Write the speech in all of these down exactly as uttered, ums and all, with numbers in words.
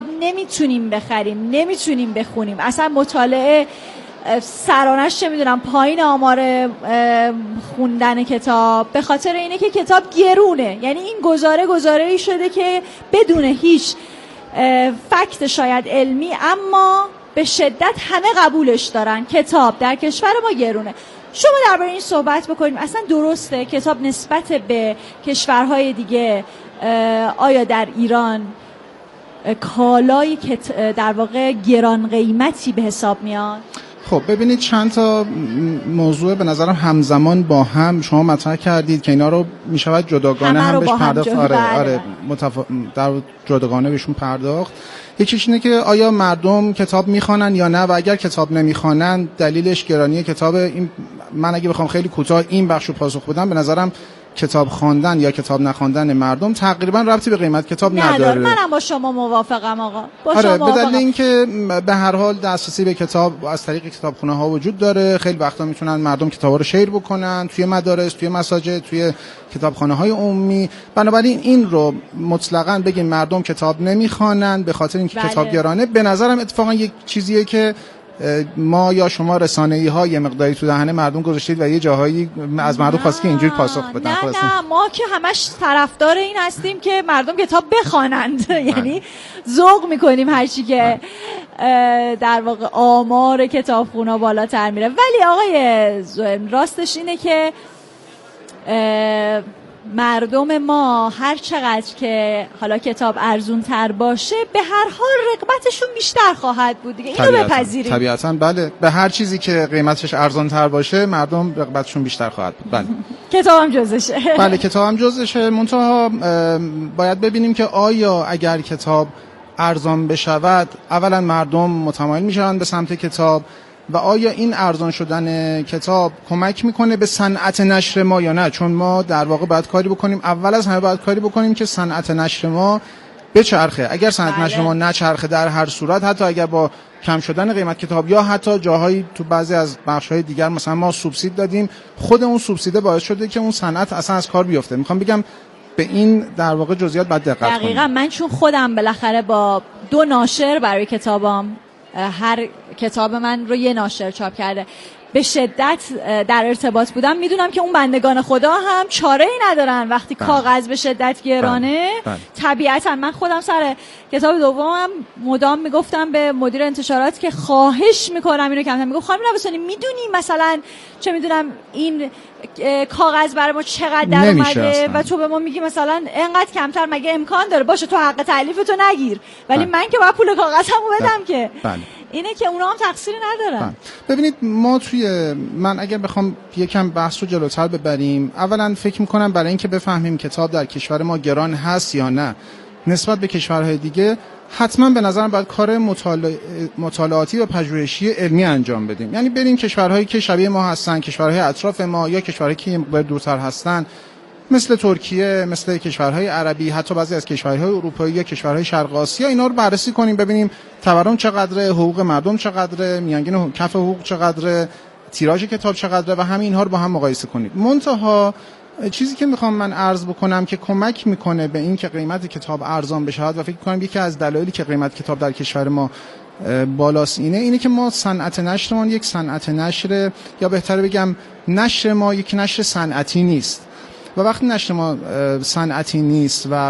نمیتونیم بخریم، نمیتونیم بخونیم، اصلا مطالعه سرانش چه میدونم پایین آمار خوندن کتاب، به خاطر اینه که کتاب گرونه. یعنی این گزاره گزاره‌ای شده که بدون هیچ فکت شاید علمی، اما به شدت همه قبولش دارن، کتاب در کشور ما گرونه. شما درباره این صحبت بکنیم، اصلا درسته کتاب نسبت به کشورهای دیگه آیا در ایران کالایی که در واقع گران قیمتی به حساب میاد؟ خب ببینید چند تا موضوع به نظرم همزمان با هم شما مطرح کردید که اینا رو میشود جداگانه هم بهش پرداخت. آره آره متف... در جداگانه بهشون پرداخت. یکیش اینه که آیا مردم کتاب میخوانن یا نه، و اگر کتاب نمیخوانن دلیلش گرانی کتاب. این من اگه بخوام خیلی کوتاه این بخشو پاسخ بدم، به نظرم کتاب خواندن یا کتاب نخواندن مردم تقریبا ربطی به قیمت کتاب نداره. منم با شما موافقم آقا. با آره شما به دلیل اینکه به هر حال دسترسی به کتاب از طریق کتابخونه ها وجود داره. خیلی وقتا میتونن مردم کتابا رو شیر بکنن توی مدارس، توی مساجد، توی کتابخانه های عمومی. بنابراین این رو مطلقاً بگیم مردم کتاب نمیخوانن به خاطر اینکه بله. کتاب گرانه، به نظرم اتفاقا یک چیزیه که ما یا شما رسانه‌ای ها یه مقداری تو دهن مردم گذاشتید و یه جاهایی از مردم خواست که اینجوری پاسخ بدن. نه نه ما که همش طرفدار این هستیم که مردم کتاب بخوانند. یعنی ذوق میکنیم هر چی که در واقع آمار کتابخونا بالاتر میره. ولی آقای زوئن راستش اینه که مردم ما هر چقدر که حالا کتاب ارزون تر باشه به هر حال رغبتشون بیشتر خواهد بود دیگه. اینو بپذیریم. طبیعتاً بله، به هر چیزی که قیمتش ارزان تر باشه مردم رغبتشون بیشتر خواهد بود. بله. کتابم جزشه. بله کتابم جزشه. منتها باید ببینیم که آیا اگر کتاب ارزان بشود اولا مردم متمایل میشن به سمت کتاب، و آیا این ارزان شدن کتاب کمک میکنه به صنعت نشر ما یا نه؟ چون ما در واقع باید کاری بکنیم، اول از همه باید کاری بکنیم که صنعت نشر ما بچرخه. اگر صنعت بله. نشر ما نچرخه در هر صورت، حتی اگر با کم شدن قیمت کتاب یا حتی جاهایی تو بعضی از بخش‌های دیگر مثلا ما سوبسید دادیم، خود اون سوبسیده باعث شده که اون صنعت اصلا از کار بیفته. میخوام بگم به این در واقع جزئیات باید دقت کنیم. دقیقاً. من چون خودم بالاخره با دو ناشر برای کتابام، هر کتاب من رو یه ناشر چاپ کرده، به شدت در ارتباط بودم، میدونم که اون بندگان خدا هم چاره ای ندارن وقتی بله. کاغذ به شدت گرانه. بله. بله. طبیعتا من خودم سر کتاب دومم مدام میگفتم به مدیر انتشارات که خواهش میکنم اینو کمتر. میگفت خانم نوستانی میدونی مثلا چه میدونم این کاغذ برای ما چقدر در اومده و تو به ما میگی مثلا اینقدر کمتر، مگه امکان داره؟ باشه تو حق تألیف تو نگیر، ولی بله. من که باید پول کاغذمو بدم. بله. که بله. اینه که اونا هم تقصیری ندارن. بله. ببینید ما توی من اگر بخوام یکم بحث رو جلوتر ببریم، اولا فکر میکنم برای اینکه بفهمیم کتاب در کشور ما گران هست یا نه نسبت به کشورهای دیگه، حتما به نظرم باید کار مطالع... مطالعاتی و پژوهشی علمی انجام بدیم. یعنی بریم کشورهایی که شبیه ما هستن، کشورهای اطراف ما یا کشورهایی که دورتر هستن، مثل ترکیه، مثل کشورهای عربی، حتی بعضی از کشورهای اروپایی یا کشورهای شرق آسیا، اینا رو بررسی کنیم، ببینیم تورم چقدره، حقوق مردم چقدره، میانگین کف حقوق چقدره، تیراژ کتاب چقدره و همین اینها رو با هم مقایسه کنیم. منتها چیزی که میخوام من عرض بکنم که کمک میکنه به این که قیمت کتاب ارزان بشه و فکر کنم یکی از دلایلی که قیمت کتاب در کشور ما بالاست اینه اینه که ما صنعت نشرمون یک صنعت نشر، یا بهتره بگم نشر ما یک نشر صنعتی نیست. و وقتی نشر ما صنعتی نیست و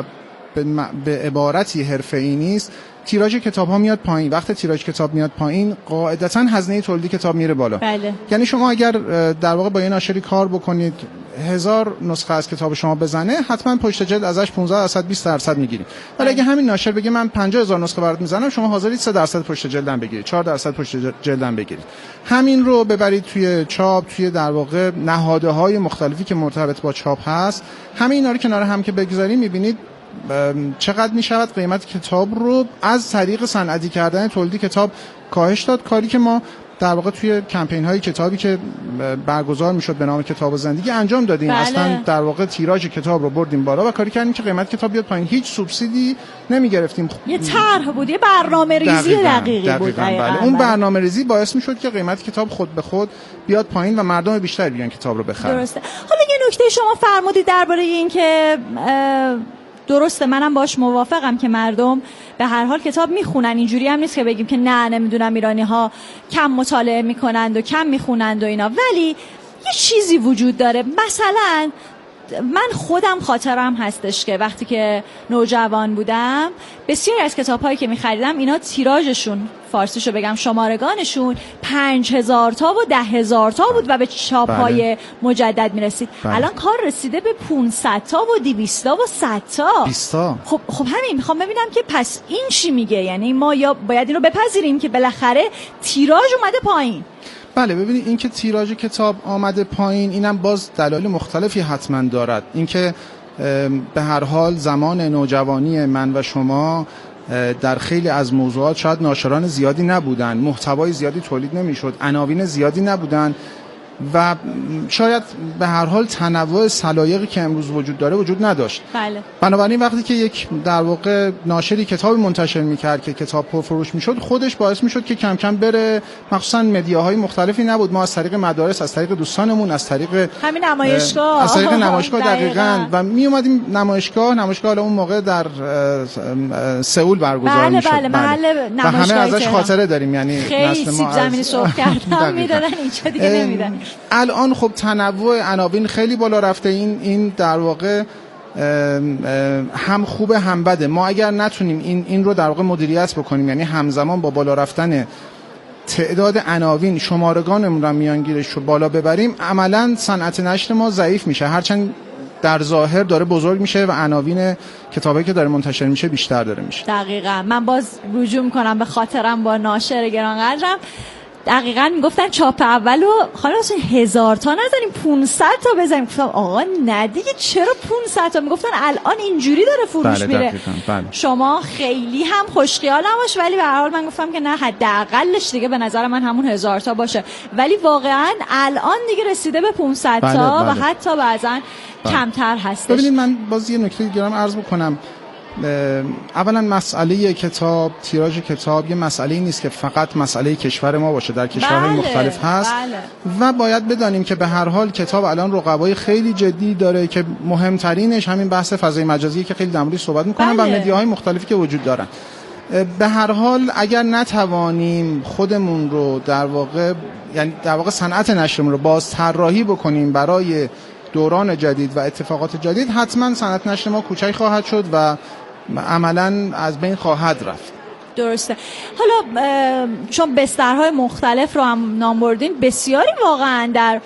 به عبارتی حرفه‌ای نیست، تیراژ کتاب ها میاد پایین. وقتی تیراژ کتاب میاد پایین قاعدتاً هزینه تولید کتاب میره بالا. بله. یعنی شما اگر در واقع با یه ناشری کار بکنید، هزار نسخه از کتاب شما بزنه، حتما پشت جلد ازش پانزده درصد بیست درصد میگیرید. ولی اگه همین ناشر بگه من پنجاه هزار نسخه برات میزنم، شما حاضرید سه درصد پشت جلدم بگیرید، چهار درصد پشت جلدم بگیرید. همین رو ببرید توی چاپ، توی در واقع نهادهای مختلفی که مرتبط با چاپ هست، همین اینا رو کنار هم که بگذاریم میبینید چقدر میشود قیمت کتاب رو از طریق صنعتی کردن تولید کتاب کاهش داد. کاری که ما در واقع توی کمپین های کتابی که برگزار میشد به نام کتاب و زندگی انجام دادیم. بله. اصلا در واقع تیراژ کتاب رو بردیم بالا و کاری کردیم که قیمت کتاب بیاد پایین. هیچ سوبسیدی نمیگرفتیم. یه طرح بود، یه برنامه‌ریزی دقیقی بود. دقیقاً. بله. اون برنامه‌ریزی باعث میشد که قیمت کتاب خود به خود بیاد پایین و مردم بیشتری بیان کتاب رو بخرن. درسته. حالا یه نکته شما فرمودید درباره این که درسته، منم باش موافقم که مردم به هر حال کتاب میخونن. اینجوری هم نیست که بگیم که نه نمیدونم ایرانی ها کم مطالعه میکنند و کم میخونند و اینا، ولی یه چیزی وجود داره. مثلا من خودم خاطرم هستش که وقتی که نوجوان بودم بسیاری از کتاب‌هایی که می‌خریدم اینا تیراژشون، فارسیشو بگم شمارگانشون پنج هزار تا و ده هزار تا بود و به چاپ‌های بله. مجدد می‌رسید. بله. الان کار رسیده به پانصد تا و دویست تا و صد تا. بیست تا. خب خب همین میخوام ببینم که پس این چی میگه؟ یعنی ما یا باید اینو بپذیریم که بالاخره تیراژ اومده پایین. بله ببینید این که تیراژ کتاب آمده پایین اینم باز دلایل مختلفی حتما دارد. اینکه به هر حال زمان نوجوانی من و شما در خیلی از موضوعات شاید ناشران زیادی نبودن، محتوای زیادی تولید نمیشد، عناوین زیادی نبودن و شاید به هر حال تنوع سلایقی که امروز وجود داره وجود نداشت. بله. بنابراین وقتی که یک در واقع ناشری کتابی منتشر میکرد که کتاب پرفروش میشد، خودش باعث میشد که کم کم بره، مخصوصا مدیاهای مختلفی نبود، ما از طریق مدارس، از طریق دوستانمون، از طریق همین نمایشگاه از طریق نمایشگاه دقیقاً و می اومدیم نمایشگاه نمایشگاه حالا اون موقع در سئول برگزار بله میشد. بله محل و همه ازش خاطره داریم، یعنی نسل ما زمینی سرخ کردن میدادن، اینجا دیگه نمیدن. الان خب تنوع عناوین خیلی بالا رفته. این این در واقع هم خوبه هم بده. ما اگر نتونیم این این رو در واقع مدیریت بکنیم، یعنی همزمان با بالا رفتن تعداد عناوین شمارگانمون رو میانگیرش رو بالا ببریم، عملاً صنعت نشر ما ضعیف میشه، هرچند در ظاهر داره بزرگ میشه و عناوین کتابایی که داره منتشر میشه بیشتر داره میشه. دقیقاً. من باز رجوع میکنم به خاطرم با ناشر گرانقدرم، دقیقاً میگفتن چاپ اولو خانم حسین هزار تا نذاریم پانصد تا بزنیم. گفتم آقا نه دیگه چرا پانصد تا؟ میگفتن الان اینجوری داره فروش بله میره. بله. شما خیلی هم خوشخیال نباش، ولی به هر حال من گفتم که نه حداقلش دیگه به نظر من همون هزار تا باشه، ولی واقعاً الان دیگه رسیده به پانصد بله تا بله. و حتی بعضاً بله. کمتر هستش. ببینید من باز یه نکته دیگه هم عرض بکنم. اولا مسئله کتاب، تیراژ کتاب یه مسئله نیست که فقط مسئله کشور ما باشه، در کشورهای بله، مختلف هست بله. و باید بدانیم که به هر حال کتاب الان رقبای خیلی جدی داره که مهمترینش همین بحث فضای مجازی که خیلی در موردش صحبت می‌کنن بله. و مدیاهای مختلفی که وجود دارن. به هر حال اگر نتوانیم خودمون رو در واقع یعنی در واقع صنعت نشرمون رو باز طراحی بکنیم برای دوران جدید و اتفاقات جدید، حتما صنعت نشر ما کوچک خواهد شد و عملاً از بین خواهد رفت. درسته. حالا چون بسترهای مختلف رو هم نام بردین، بسیاری واقعاً در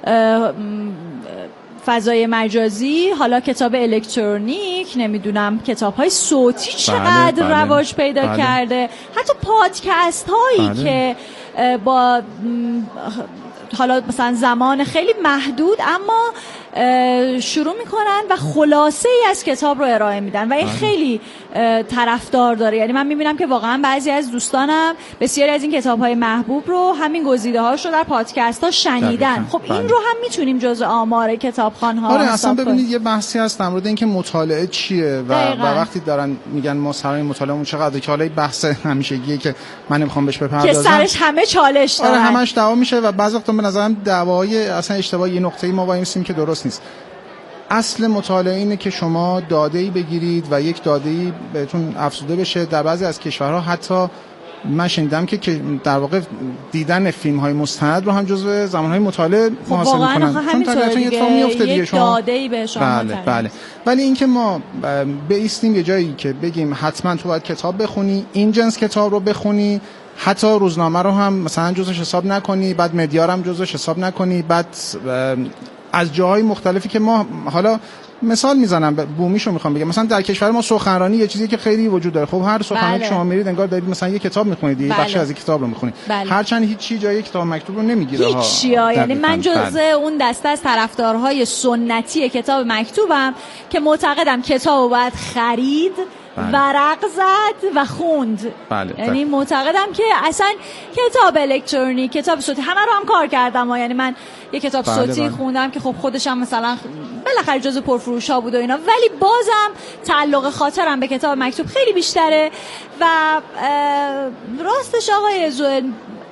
فضای مجازی، حالا کتاب الکترونیک، نمیدونم کتاب‌های صوتی چقدر بله، بله، رواج پیدا بله. کرده، حتی پادکست هایی بله. که با حالا مثلا زمان خیلی محدود اما شروع میکنن و خلاصه ای از کتاب رو ارائه میدن و این خیلی طرفدار داره. یعنی من میبینم که واقعا بعضی از دوستانم بسیاری از این کتاب‌های محبوب رو، همین گزیده هاش رو در پادکست ها شنیدن. خب این رو هم میتونیم جزء آمار کتابخوان ها آره اصلا ببینید یه بحثی هست در مورد اینکه مطالعه چیه و, و وقتی دارن میگن ما سرای مطالعه چقدر، که حالا بحث همیشگیه که من نمیخوام بهش بپردازم، که سرش همه چالش داره. آره همش دعوا میشه و بعضی وقتا به نظرم دعوای اصلا اشتباهی، یه نقطه‌ای ما وایسیم که درست نیست. اصل مطالعه اینه که شما داده‌ای بگیرید و یک داده‌ای بهتون افزوده بشه. در بعضی از کشورها حتی من شنیدم که در واقع دیدن فیلم‌های مستند رو هم جزو زمان‌های مطالعه محاسبه می‌کنن، چون طبیعتاً یه اتفاق میفته دیگه. شما داده‌ای به شما بله بله. ولی اینکه ما بایستیم یه جایی که بگیم حتما تو باید کتاب بخونی، این جنس کتاب رو بخونی، حتی روزنامه رو هم مثلا جزوش حساب نکنی، بعد مدیا رو هم جزوش حساب نکنی، بعد از جاهای مختلفی که ما حالا مثال میزنم، بومیشو میخوام بگم، مثلا در کشور ما سخنرانی یه چیزی که خیلی وجود داره. خب هر سخنرانی بله. شما میرید انگار دارید مثلا یه کتاب میخونید، یه بله. بخشی از کتاب رو میخونید، بله. هرچند هیچ چیز جای کتاب مکتوب رو نمیگیره ها. هیچ یعنی من جزء اون دسته از طرفدارهای سنتی کتاب مکتوبم که معتقدم کتابو باید خرید، بله. ورق زد و خوند. بله. یعنی معتقدم که اصلا کتاب الکترونیک، کتاب صوتی همه رو هم کار کردم ها. یعنی من یه کتاب بله صوتی بله. خوندم که خب خودش هم مثلا بالاخره جزو پرفروش ها بود و اینا، ولی بازم تعلق خاطرم به کتاب مکتوب خیلی بیشتره. و راستش آقای زوئل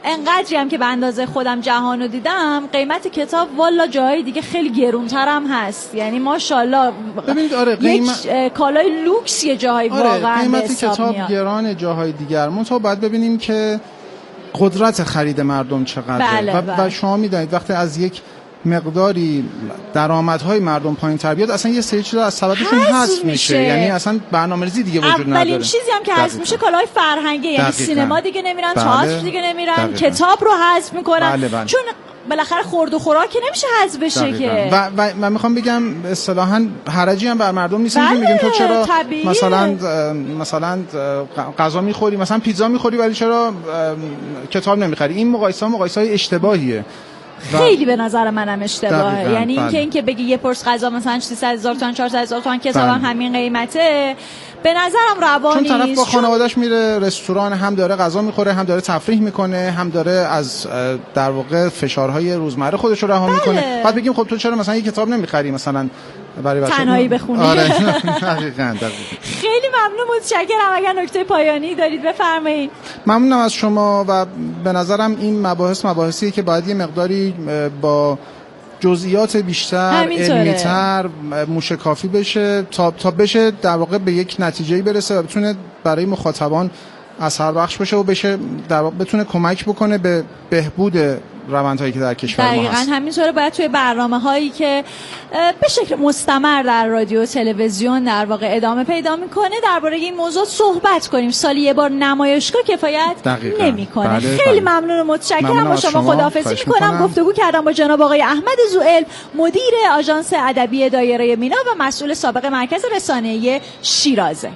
انقدری هم که به اندازه خودم جهانو دیدم، قیمت کتاب والا جای دیگه خیلی گرونتر هم هست. یعنی ماشاءالله ببینید آره قیمت یک کالای لوکس یه جای آره واقعا قیمت کتاب میاد. گران جاهای دیگر. منتها باید ببینیم که قدرت خرید مردم چقدره. بله و, بله. و شما میدونید وقتی از یک مقداری درآمدهای مردم پایین تر بیاد، اصلا یه سری چیزا از سببشون حذف میشه. یعنی اصلا برنامه‌ریزی دیگه وجود نداره. اولین چیزی هم که حذف میشه کالای فرهنگی، یعنی سینما دیگه نمیرن، تئاتر دیگه نمیرن، کتاب رو حذف میکنن. بله بله. چون بالاخره خورد و خوراک که نمیشه حذف بشه که. و, و من میخوام بگم اصطلاحاً حرجی هم بر مردم نیست. بله میگن تو چرا طبیعیه. مثلا مثلا غذا میخوری، مثلا پیتزا میخوری ولی چرا کتاب نمیخری؟ این مقایسه مقایسه اشتباهیه. خیلی به نظر منم اشتباهه. یعنی اینکه بله. اینکه بگی یه پرس غذا مثلا سیصد هزار تومان چهارصد هزار تومان کتابم بله. همین قیمته، به نظرم روا نیست. چون طرف با خانواده‌اش میره رستوران، هم داره غذا میخوره، هم داره تفریح میکنه، هم داره از در واقع فشارهای روزمره خودش رو رها بله. میکنه. بعد بگیم خب تو چرا مثلا یه کتاب نمیخری مثلا برای بچه‌ها تنهایی بخونی؟ آره دقیقاً. خیلی ممنون، متشکرم. اگر نکته پایانی دارید بفرمایید. ممنونم از شما و به نظرم این مباحث مباحثیه که باید یه مقداری با جزئیات بیشتر، علمی‌تر، موشکافی بشه تا تا بشه در واقع به یک نتیجه‌ای برسه و بتونه برای مخاطبان اثر بخش باشه و بشه در واقع بتونه کمک بکنه به بهبود روندهایی که در کشور ما هست. دقیقاً همینطوره. باید توی برنامه‌هایی که به شکل مستمر در رادیو و تلویزیون در واقع ادامه پیدا میکنه درباره این موضوع صحبت کنیم. سالی یه بار نمایشگاه کفایت نمیکنه. بله خیلی بله. ممنون و متشکرم. با شما خداحافظی میکنم. گفتگو کردم با جناب آقای احمد زوئل، مدیر آژانس ادبی دایره مینا و مسئول سابق مرکز رسانه‌ای شیرازه.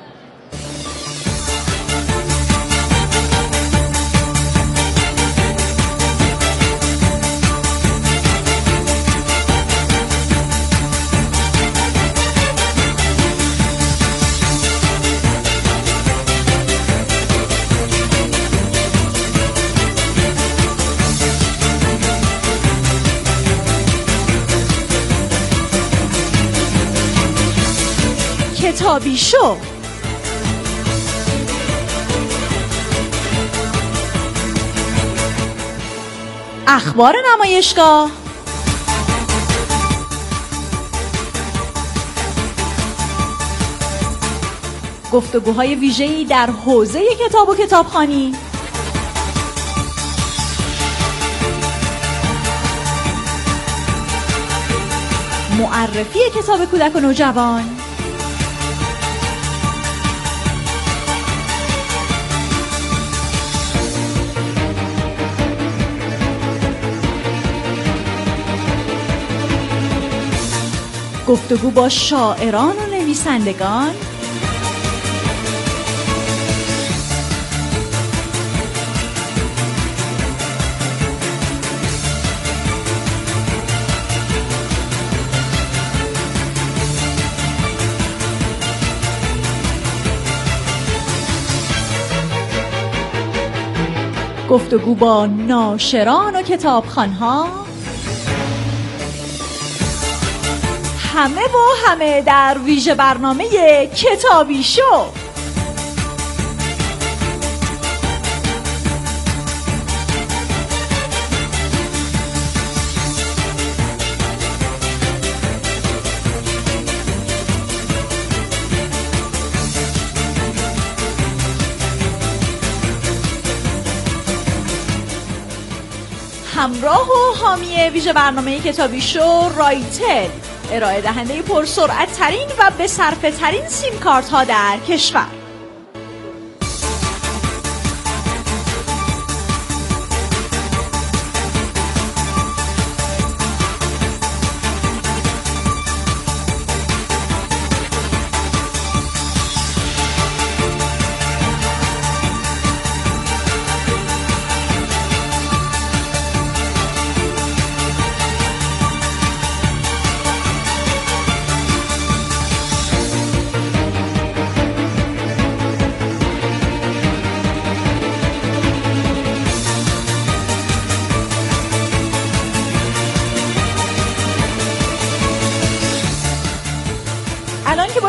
کتابی شو. اخبار نمایشگاه. گفتگوهای ویژه‌ای در حوزه کتاب و کتابخوانی. معرفی کتاب کودک و نوجوان. گفتگو با شاعران و نویسندگان. گفتگو با ناشران و کتابخوان‌ها. همه و همه در ویژه برنامه کتابی شو. همراه و حامی ویژه برنامه کتابی شو رایتل، ارائه دهنده پرسرعت ترین و به صرفه ترین سیم کارت ها در کشور.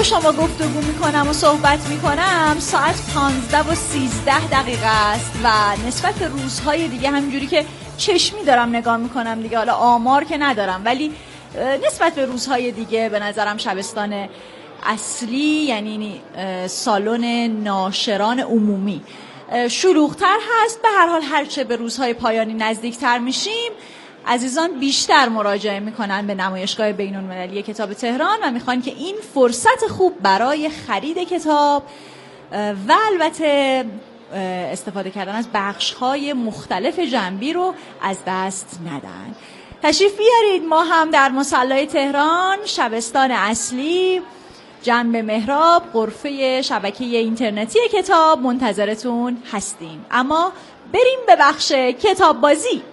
با شما گفتگو میکنم و صحبت میکنم ساعت پانزده و سیزده دقیقه است و نسبت به روزهای دیگه همینجوری که چشمی دارم نگاه میکنم دیگه، حالا آمار که ندارم، ولی نسبت به روزهای دیگه به نظرم شبستان اصلی یعنی سالن ناشران عمومی شلوغ‌تر هست. به هر حال هرچه به روزهای پایانی نزدیکتر میشیم عزیزان بیشتر مراجعه میکنن به نمایشگاه بین‌المللی کتاب تهران و میخوان که این فرصت خوب برای خرید کتاب و البته استفاده کردن از بخش‌های مختلف جنبی رو از دست ندن. تشریف بیارید، ما هم در مصلی تهران شبستان اصلی جنب محراب غرفه شبکه اینترنتی کتاب منتظرتون هستیم. اما بریم به بخش کتاب بازی.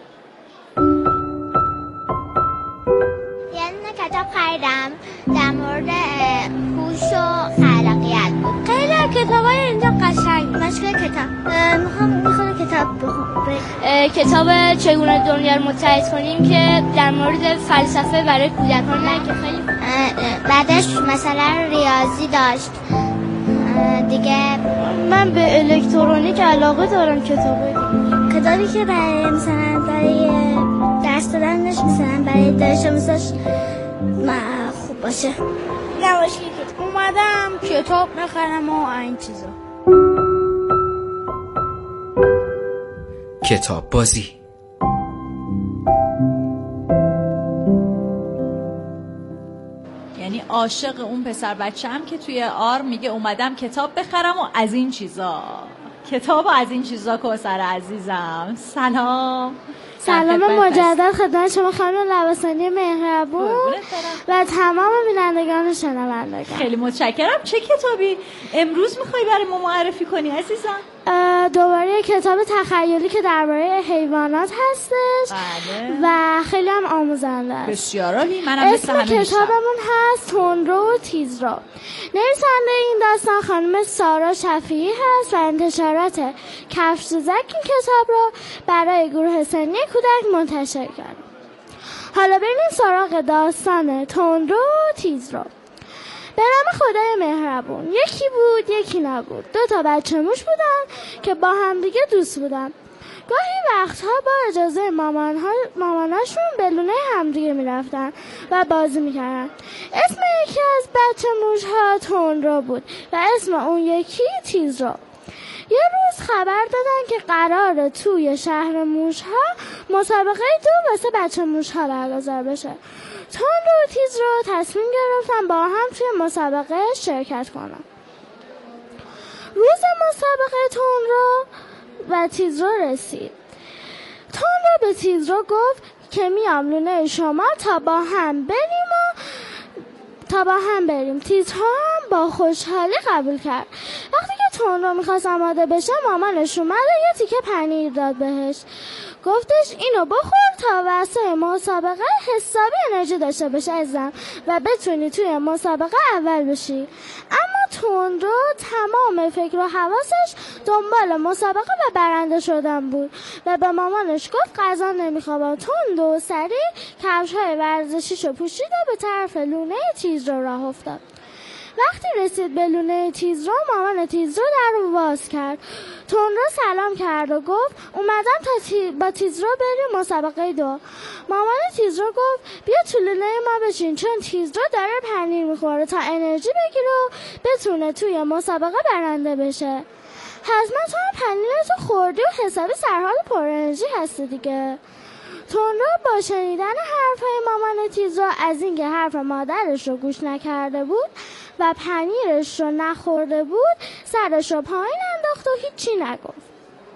یعنی کتاب خریدم در مورد هوش و خلاقیت بود. خیلی کتابای اینجا قشنگ. مشکل کتاب میخوام میخوام کتاب بخونم. کتاب چگونه دنیا رو متحد کنیم که در مورد فلسفه برای کودکان که خیلی بعدش مثلا ریاضی داشت دیگه. من به الکترونیک علاقه دارم. کتابی کتابی که برای مثلا برای درس دادنش مثلا برای دانش آموزش خوب باشه. نمایشگاه کتاب اومدم کتاب بخرم و این چیزا. کتاب بازی. یعنی عاشق اون پسر بچه‌ام که توی آر میگه اومدم کتاب بخرم و از این چیزا. کتاب و از این چیزا. کوثر عزیزم سلام. سلام مجدد خدمت شما خانم لواسانی مهربون و تمام بینندگان و شنوندگان. خیلی متشکرم. چه کتابی امروز میخوای برای ما معرفی کنی عزیزم؟ دوباره کتاب تخیلی که درباره حیوانات هستش. بله. و خیلی هم آموزنده است. بسیار عالی. منم مثل همه اسم کتابمون هست تندرو و تیزرو. نویسنده این داستان خانم سارا شفیعی هست و انتشارات کفش‌زک این کتاب رو برای گروه سنی کودک منتشر کرد. حالا بریم سراغ داستان تندرو و تیزرو. به نام خدای مهربون. یکی بود یکی نبود. دو تا بچه موش بودن که با هم دیگه دوست بودن. گاهی وقتها با اجازه مامانها ماماناشون به لونه همدیگه میرفتن و بازی میکردن. اسم یکی از بچه موشها تندرو بود و اسم اون یکی تیزرو. یه روز خبر دادن که قراره توی شهر موشها مسابقه دو واسه بچه موشها برگزار بشه. تندرو و تیزرو تصمیم گرفتن با هم توی مسابقه شرکت کنن. روز مسابقه تندرو و تیزرو رسید. تندرو به تیزرو گفت که میام لونه شما تا با هم بریم و تا با هم بریم. تیزرو هم با خوشحالی قبول کرد. وقتی که تندرو میخواست آماده بشه مامانش اومد و یه تیکه پنیر داد بهش. گفتش اینو بخور تا واسه مسابقه حسابی انرژی داشته باشه عزیزم و بتونی توی مسابقه اول بشی. اما تندرو تمام فکر و حواسش دنبال مسابقه و برنده شدن بود و به مامانش گفت غذا نمیخواد. تندرو سریع کفش‌های ورزشیشو پوشید و به طرف لونه تیزرو راه افتاد. وقتی رسید به لونه تیزرو مامان تیزرو در رو باز کرد. تندرو سلام کرد و گفت اومدم تا تی... با تیزرو بریم مسابقه دو. مامان تیزرو گفت بیا تو لونه ما بشین چون تیزرو داره پنیر میخوره تا انرژی بگیره و بتونه توی مسابقه برنده بشه. حتما تو هم پنیرتو خوردی و حسابی سرحال پر انرژی هستی دیگه. تندرو با شنیدن حرفای مامان تیزرو از اینکه حرف مادرش رو گوش نکرده بود و پنیرش رو نخورده بود سرش رو پایین انداخت و هیچی نگفت.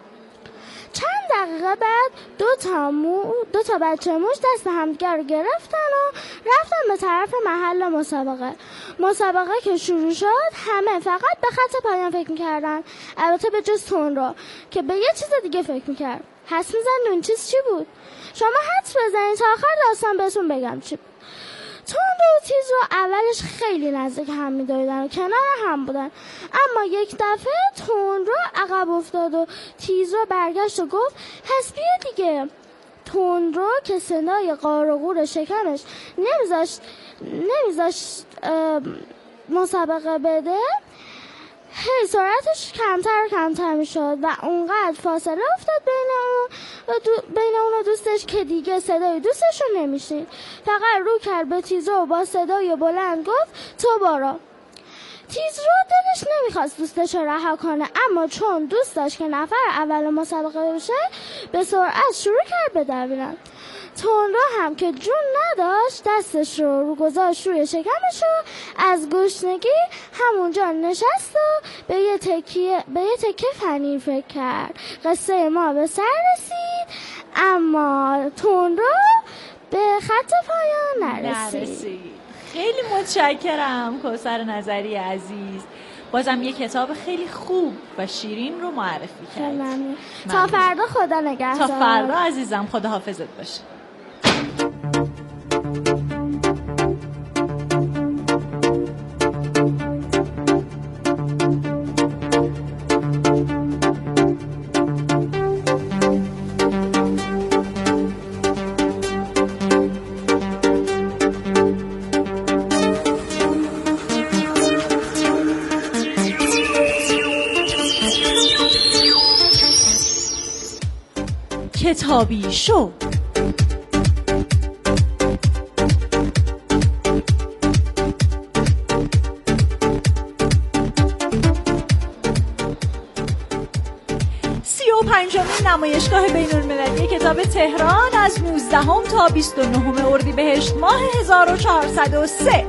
چند دقیقه بعد دو تا, مو... دو تا بچه موش دست همدیگر رو گرفتن و رفتن به طرف محل مسابقه. مسابقه که شروع شد همه فقط به خط پایان فکر میکردن، البته به جز تندرو که به یه چیز دیگه فکر میکرد. حدس میزن اون چیز چی بود؟ شما حدس بزنید تا آخر داستان بهتون بگم چی بود. تندرو و تیزرو اولش خیلی نزدیک هم میدویدن و کنار هم بودن، اما یک دفعه تندرو عقب افتاد و تیزرو برگشت و گفت پس بیا دیگه. تندرو که صدای قار و قور شکمش نمیذاشت نمیذاشت مسابقه بده هی سرعتش کمتر و کمتر میشد و اونقدر فاصله افتاد بین اون و دو بین اون و دوستش که دیگه صدای دوستش رو نمیشنید. فقط رو کرد به تیزرو و با صدای بلند گفت تو برو. تیزرو دلش نمیخواست دوستش رو رها کنه، اما چون دوست داشت که نفر اول مسابقه بشه به سرعت شروع کرد به دویدن. تندرو هم که جون نداشت دستش رو رو گذاشت روی شکمش و از گشنگی همونجا نشست و به یه تکیه به یه تکه پنیر فکر کرد. قصه ما به سر رسید اما تندرو به خط پایان نرسید. نرسید. خیلی متشکرم کوثر نظری عزیز. بازم یه کتاب خیلی خوب و شیرین رو معرفی کردی. تا فردا خدا نگهدار. تا فردا عزیزم، خدا حافظت باشه. کتابی شو. سی و پنجمین نمایشگاه بین‌المللی کتاب تهران از نوزدهم تا بیست و نهم اردیبهشت ماه هزار و چهارصد و سه.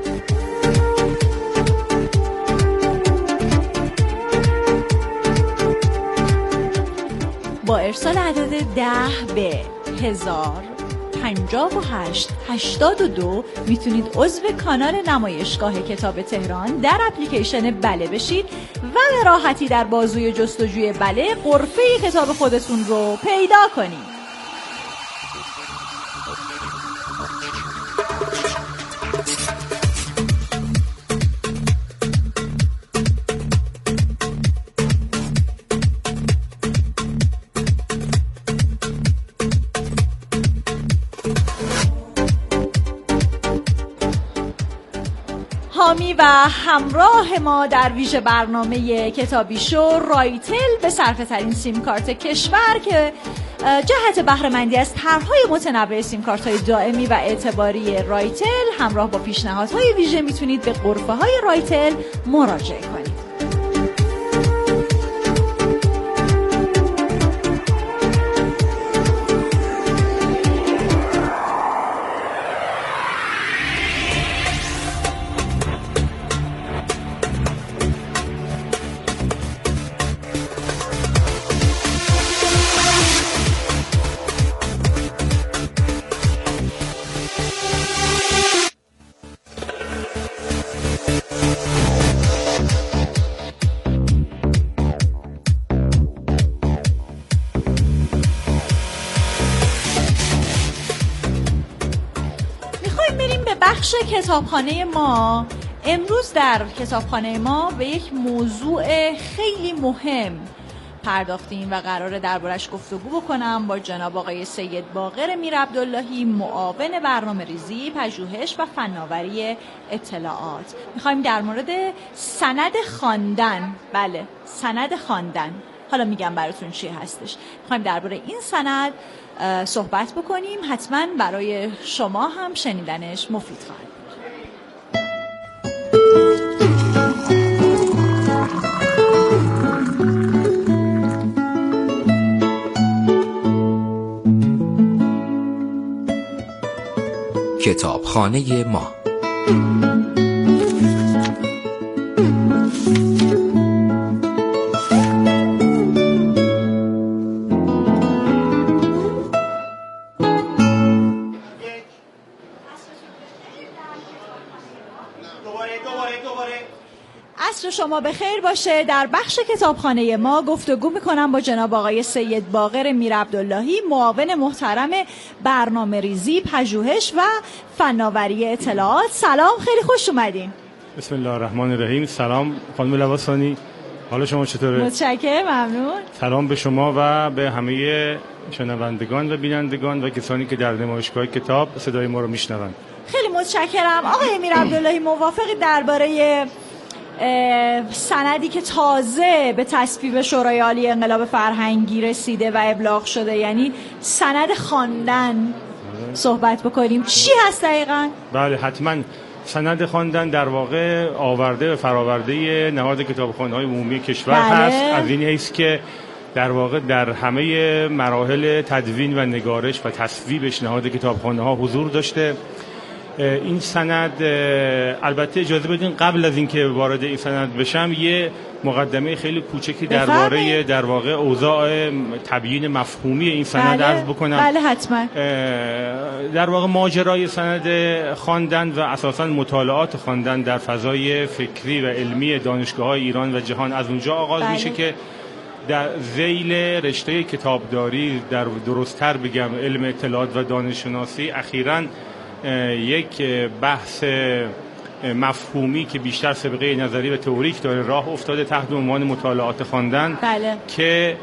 با ارسال عدد ده به هزار پنجاه و هشت هشتاد و دو میتونید عضو کانال نمایشگاه کتاب تهران در اپلیکیشن بله بشید و به راحتی در بازوی جستجوی بله غرفه کتاب خودتون رو پیدا کنید. حامی و همراه ما در ویژه برنامه کتابی شو رایتل به صرفه ترین سیم کارت کشور که جهت بهره‌مندی از طرح‌های متنوع سیم کارت‌های دائمی و اعتباری رایتل همراه با پیشنهادهای ویژه میتونید به غرفه‌های رایتل مراجعه کنید. بخش کتابخانه ما. امروز در کتابخانه ما به یک موضوع خیلی مهم پرداختیم و قراره دربارش گفتگو بکنم با جناب آقای سید باقر میرعبداللهی، معاون برنامه‌ریزی، پژوهش و فناوری اطلاعات. میخوایم در مورد سند خواندن، بله سند خواندن، حالا میگم براتون چی هستش، میخوایم درباره این سند صحبت بکنیم. حتما برای شما هم شنیدنش مفید خواهد بود. کتابخانه ما. عصر شما بخیر باشه. در بخش کتابخانه ما گفتگو میکنم با جناب آقای سید باقر میرعبداللهی، معاون محترم برنامه‌ریزی، پژوهش و فناوری اطلاعات. سلام، خیلی خوش اومدین. بسم الله الرحمن الرحیم. سلام خانم لواسانی، حالا شما چطوره؟ متشکرم، ممنون. سلام به شما و به همه شنوندگان و بینندگان و کسانی که در نمایشگاه کتاب صدای ما رو میشنوند. خیلی متشکرم. آقای میرعبداللهی، موافقی درباره سندی که تازه به تصویب شورای عالی انقلاب فرهنگی رسیده و ابلاغ شده، یعنی سند خواندن صحبت بکنیم. چی هست دقیقاً؟ بله حتما. سند خواندن در واقع آورده و فراورده نهاد کتابخانه‌های عمومی کشور بله. هست، از این حیث که در واقع در همه مراحل تدوین و نگارش و تصویبش نهاد کتابخانه‌ها حضور داشته. این سند البته اجازه بدین قبل از اینکه وارد این سند بشم یه مقدمه خیلی کوچکی درباره در واقع اوضاع تبیین مفهومی این سند بله. عرض بکنم. بله حتما. در واقع ماجرای سند خواندن و اساساً مطالعات خواندن در فضای فکری و علمی دانشگاه‌های ایران و جهان از اونجا آغاز بله. میشه که در ذیل رشته کتابداری، در درست‌تر بگم علم اطلاعات و دانششناسی، اخیراً یک بحث مفهومی که بیشتر سابقه نظری و تئوریک داره راه افتاده تحت عنوان مطالعات خواندن بله. که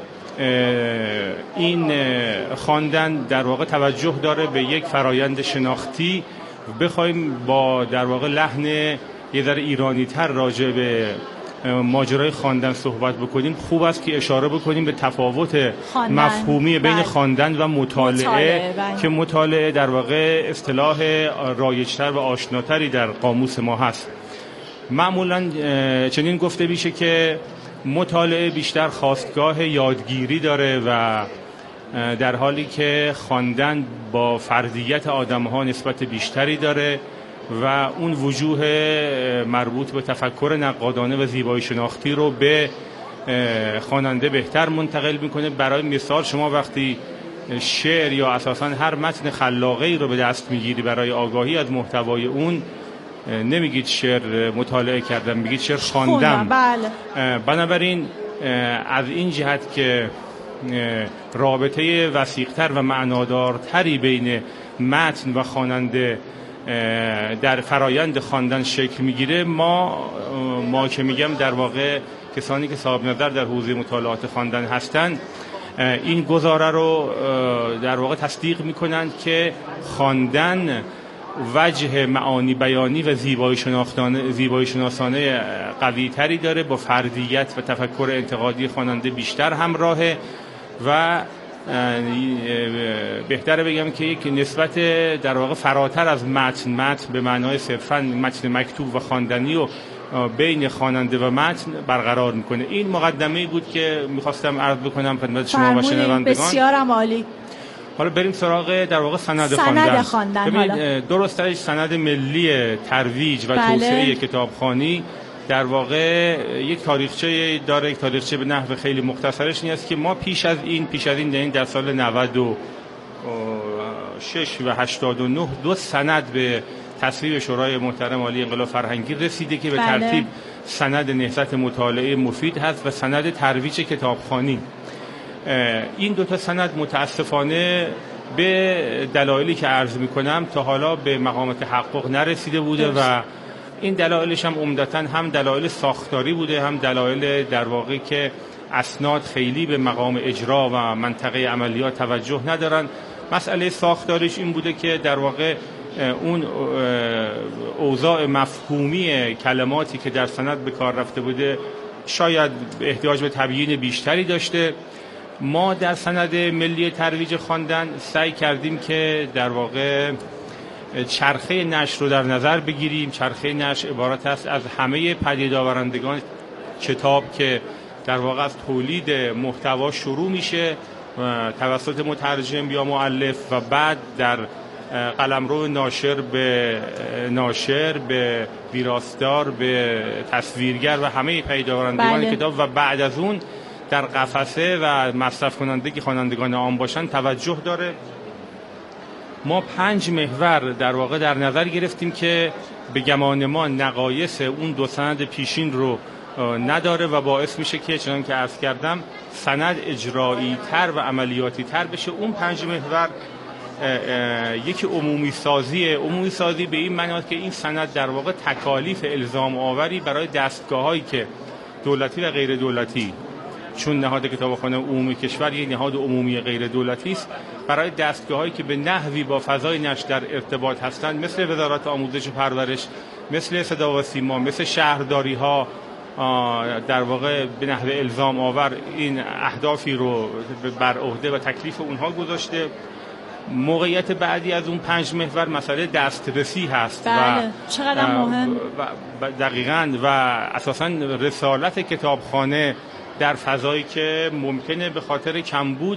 این خواندن در واقع توجه داره به یک فرایند شناختی. بخوایم با در واقع لحن یه ذره ایرانی تر راجع به ماجرای خواندن صحبت بکنیم، خوب است که اشاره بکنیم به تفاوت خواندن. مفهومی بین بله. خواندن و مطالعه, مطالعه بله. که مطالعه در واقع اصطلاح رایج‌تر و آشناتری در قاموس ما هست. معمولاً چنین گفته میشه که مطالعه بیشتر خواستگاه یادگیری داره و در حالی که خواندن با فردیت آدم‌ها نسبت بیشتری داره و اون وجوه مربوط به تفکر نقادانه و زیبایی شناختی رو به خواننده بهتر منتقل میکنه. برای مثال شما وقتی شعر یا اساساً هر متن خلاقه‌ای رو به دست میگیری برای آگاهی از محتوای اون، نمیگید شعر مطالعه کردم، میگید شعر خواندم. بله. بنابراین از این جهت که رابطه وثیق‌تر و معنادارتری بین متن و خواننده در فرایند خواندن شکل میگیره، ما ما که میگم در واقع کسانی که صاحب نظر در حوزه مطالعات خواندن هستند این گزاره رو در واقع تصدیق میکنند که خواندن وجه معانی بیانی و زیبایی شناختانه زیبایی شناسانه قوی تری داره، با فردیت و تفکر انتقادی خواننده بیشتر همراهه و بهتره بگم که یک نسبت در واقع فراتر از متن متن به معنای صرفاً متن مکتوب و خواندنی و بین خواننده و متن برقرار میکنه. این مقدمه‌ای بود که میخواستم عرض بکنم خدمت شما و شنوندگان. بسیارم عالی. حالا بریم سراغ در واقع سند خواندن. خواندن. ببینید درستش سند ملی ترویج و بله. توسعه کتابخوانی در واقع یک تاریخچه داره، یک تاریخچه به نحو خیلی مختصرش این است که ما پیش از این پیش از این در سال نود و شش و هشتاد و نه دو سند به تصویب شورای محترم عالی انقلاب فرهنگی رسیده که به بله. ترتیب سند نهضت مطالعه مفید هست و سند ترویج کتابخوانی. این دو تا سند متاسفانه به دلایلی که عرض می‌کنم تا حالا به مقام تحقق نرسیده بوده و این دلایلش هم عمدتاً هم دلایل ساختاری بوده، هم دلایل در واقع که اسناد خیلی به مقام اجرا و منطقه عملیات توجه ندارن. مسئله ساختاریش این بوده که در واقع اون اوضاع مفهومی کلماتی که در سند به کار رفته بوده شاید احتیاج به تبیین بیشتری داشته. ما در سند ملی ترویج خواندن سعی کردیم که در واقع چرخه نشر رو در نظر بگیریم. چرخه نشر عبارت است از همه پدید آورندگان کتاب که در واقع از تولید محتوا شروع میشه توسط مترجم یا مؤلف و بعد در قلمرو ناشر به ناشر به ویراستار به تصویرگر و همه پدید آورندگان بله. کتاب و بعد از اون در قفسه و مصرف کننده که خوانندگان عام باشن توجه داره. ما پنج محور در واقع در نظر گرفتیم که به گمان ما نقایص اون دو سند پیشین رو نداره و باعث میشه که چنان که عرض کردم سند اجرایی تر و عملیاتی تر بشه. اون پنج محور یکی عمومی سازی عمومی سازی به این معنی که این سند در واقع تکالیف الزام آوری برای دستگاه‌هایی که دولتی و غیر دولتی، چون نهاد کتابخانه عمومی کشور یک نهاد عمومی غیر دولتی است، برای دستگاه‌هایی که به نحوی با فضای نشر در ارتباط هستند مثل وزارت آموزش و پرورش، مثل صدا و سیما، مثل شهرداری ها در واقع به نحو الزام آور این اهدافی رو بر عهده و تکلیف اونها گذاشته. موقعیت بعدی از اون پنج محور مسئله دسترسی هست. بله. و چقدر مهم. و دقیقاً و اساساً رسالت کتابخانه در فضایی که ممکنه به خاطر کمبود